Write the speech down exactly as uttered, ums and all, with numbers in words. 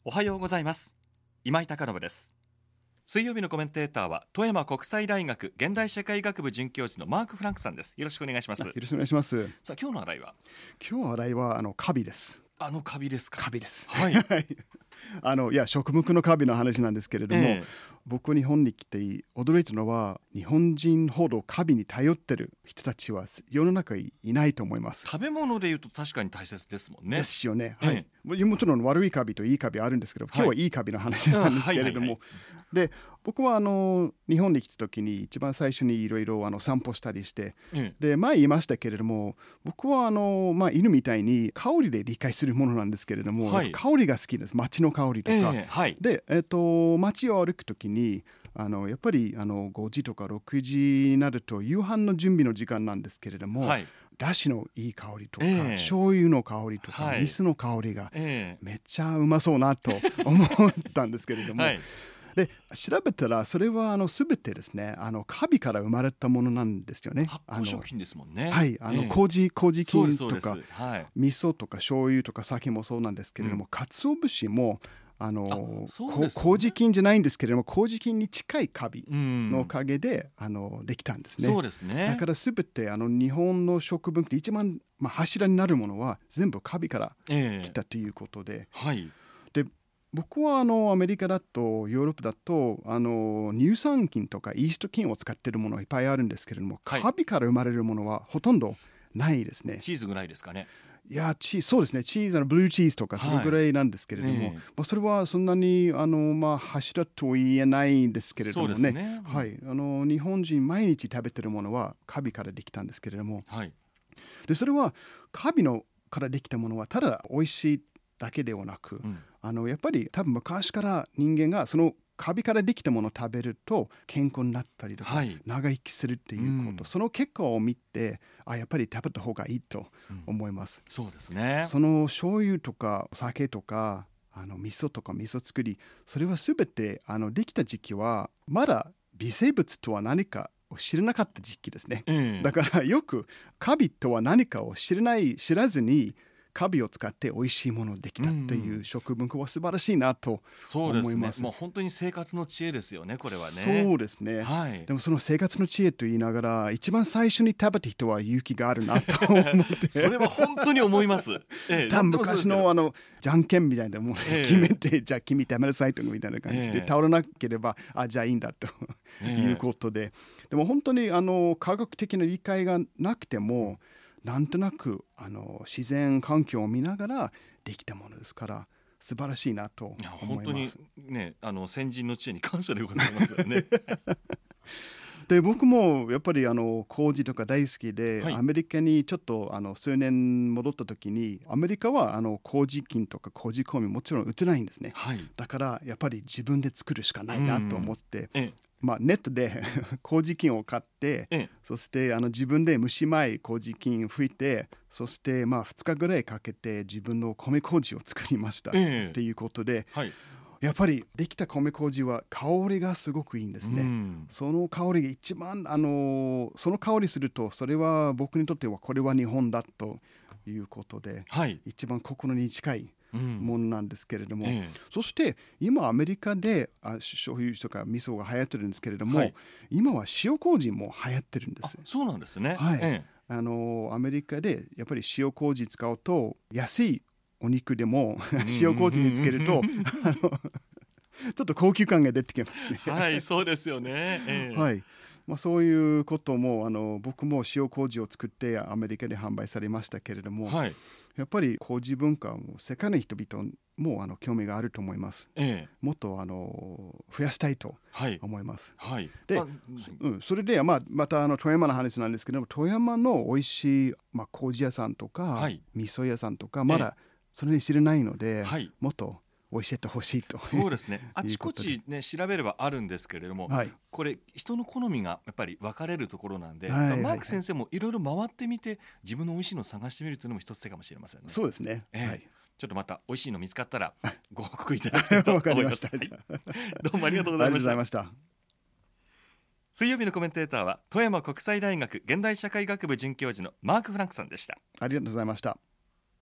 おはようございます。今井貴信です。水曜日のコメンテーターは富山国際大学現代社会学部准教授のマーク・フランクさんです。よろしくお願いします。 よろしくお願いします。 さあ、今日の話題は今日の話題はあのカビです。 あのカビですか。 カビです。 はいあのいや食物のカビの話なんですけれども、 ええ、 僕日本に来て驚いたのは日本人ほどカビに頼ってる人たちは世の中にいないと思います。 食べ物でいうと確かに大切ですもんね。 ですよね、 ええ、 はい、もちろん悪いカビといいカビあるんですけど、今日はいいカビの話なんですけれども、で僕はあの日本に来た時に一番最初にいろいろ散歩したりして、 ええ、 で前言いましたけれども、僕はあの、まあ、犬みたいに香りで理解するものなんですけれども、 はい、 香りが好きです。街の香りとか、 ええ、はい、 で、えっと、街を歩く時にあのやっぱりあのごじとかろくじになると夕飯の準備の時間なんですけれども、はい、だしのいい香りとか、えー、醤油の香りとか、はい、味噌の香りがめっちゃうまそうなと思ったんですけれども、はい、で調べたらそれはあの全てですね、あのカビから生まれたものなんですよね。 発酵食品ですもんね。 はい、あの、えー、麹麹菌とか、 はい、 味噌とか醤油とか酒もそうなんですけれども、うん、鰹節もあのあ、ね、麹菌じゃないんですけれども、麹菌に近いカビのおかげで、うん、あのできたんですね。 そうですね。 だから全てあの日本の食文化で一番、まあ、柱になるものは全部カビから来たということで、 えーはい、 で僕はあのアメリカだとヨーロッパだとあの乳酸菌とかイースト菌を使っているものがいっぱいあるんですけれども、はい、カビから生まれるものはほとんどないですね。 チーズぐらいですかね。 いやチーそうですね、チーズのブルーチーズとかそれぐらいなんですけれども、はい、まあ、それはそんなにあの、まあ、柱と言えないんですけれども ね, そうですね、 はい、あの日本人毎日食べてるものはカビからできたんですけれども、はい、でそれはカビのからできたものはただ美味しいだけではなく、うん、あのやっぱり多分昔から人間がそのカビからできたものを食べると健康になったりとか、はい、長生きするっていうこと、うん、その結果を見てあやっぱり食べた方がいいと思います、 うん、そうですね。 その醤油とか酒とかあの味噌とか味噌作り、それは全てあのできた時期はまだ微生物とは何かを知らなかった時期ですね、うん、だからよくカビとは何かを知らない知らずにカビを使って美味しいものできたという食文化は素晴らしいなと思います。 そうですね、もう本当に生活の知恵ですよね、これはね。 そうですね、 はい、 でもその生活の知恵と言いながら一番最初に食べた人は勇気があるなと思ってそれは本当に思います、 ええ、多分昔 の, あのじゃんけんみたいなもので決めて、ええ、じゃあ君食べなさいとみたいな感じで、ええ、倒れなければあじゃあいいんだと、ええ、いうことで、でも本当にあの科学的な理解がなくてもなんとなくあの自然環境を見ながらできたものですから素晴らしいなと思います。 本当にね、あの先人の知恵に感謝でございますよねで僕もやっぱりあの麹とか大好きで、はい、アメリカにちょっとあの数年戻った時にアメリカはあの麹菌とか麹香味もちろん売ってないんですね、はい、だからやっぱり自分で作るしかないなと思って、うん、まあ、ネットで麹菌を買って、ええ、そしてあの自分で蒸し米麹菌拭いて、そしてまあふつかぐらいかけて自分の米麹を作りました、ええ、っていうことで、はい、やっぱりできた米麹は香りがすごくいいんですね、うん、その香りが一番あのその香りするとそれは僕にとってはこれは日本だということで、はい、一番心に近いものなんですけれども、うんええ、そして今アメリカであ醤油とか味噌が流行ってるんですけれども、はい、今は塩麹も流行ってるんです。 あ、そうなんですね、 はい、 ええ、 あのアメリカでやっぱり塩麹使うと安いお肉でも塩麹につけるとあのちょっと高級感が出てきますねはい、そうですよね、ええ、 はい、まあ、そういうこともあの僕も塩麹を作ってアメリカで販売されましたけれども、はい、やっぱり麹文化も世界の人々もあの興味があると思います、ええ、もっとあの増やしたいと思います、はいはい、で、うん、それで、まあ、またあの富山の話なんですけども、富山の美味しい、まあ、麹屋さんとか、はい、味噌屋さんとかまだそれに知れないので、はい、もっと教えてほしいと。 そうですね、あちこち、ね、調べればあるんですけれども、はい、これ人の好みがやっぱり分かれるところなんで、はいはいはい、マーク先生もいろいろ回ってみて自分の美味しいのを探してみるというのも一つ手かもしれませんね。 そうですね、 えーはい、 ちょっとまた美味しいの見つかったらご報告いただきたいと思いますはい、どうもありがとうございました。 ありがとうございました。 水曜日のコメンテーターは富山国際大学現代社会学部准教授のマーク・フランクさんでした。 ありがとうございました。